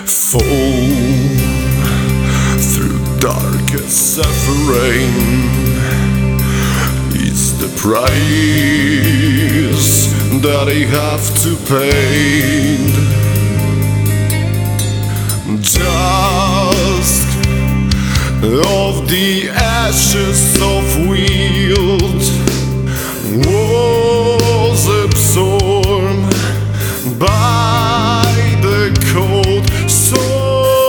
Fall through darkest suffering is the price that I have to pay. Dusk of the ashes of wield was absorbed by the cold soul.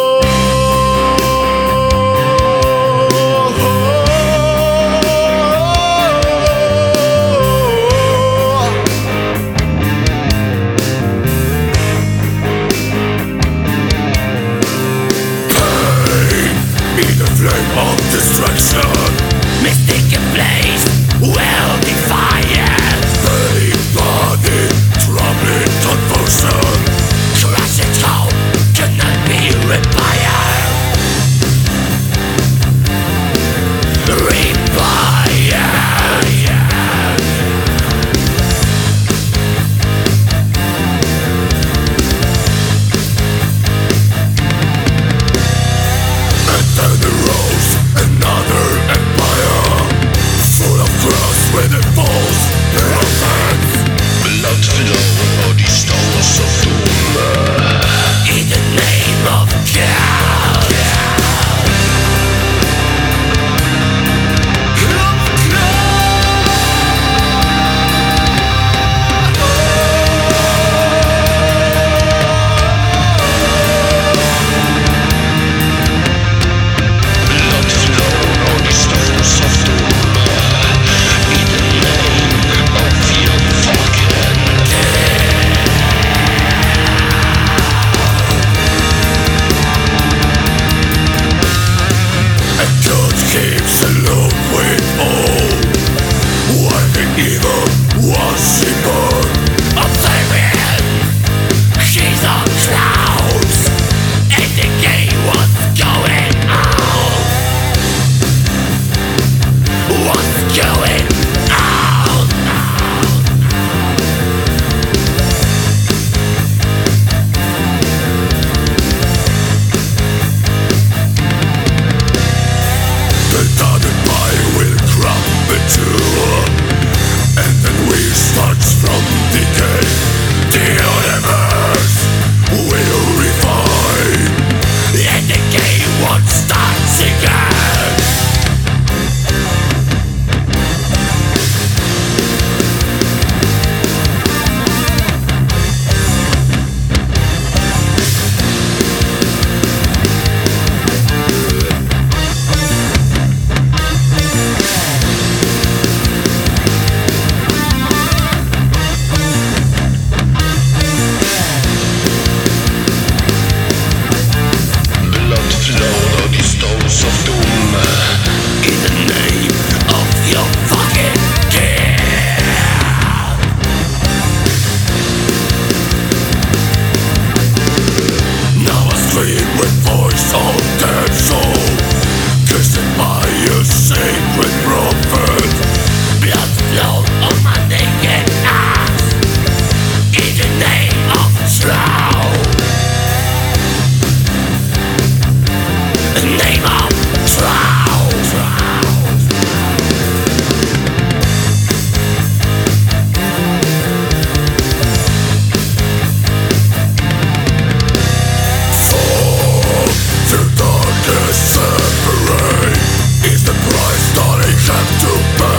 Flame of destruction, mystic place, well defiant. Fake body, troubling convulsion. Crush it home, cannot be required. When it falls, blood flow on these stones of doom. In the name of God. Blood flow on these stones of doom. Keeps alone with all. When the evil was reborn, observing she's on clouds, and the game was going on. What's going on? The dotted pie will crumble too, and then we start from decay. The universe will refine, and the game won't start again. With voice of dead soul, kissing by a sacred prophet. Blood flowed on my naked ass, in the name of truth. The name of truth. Separate is the price that I have to pay.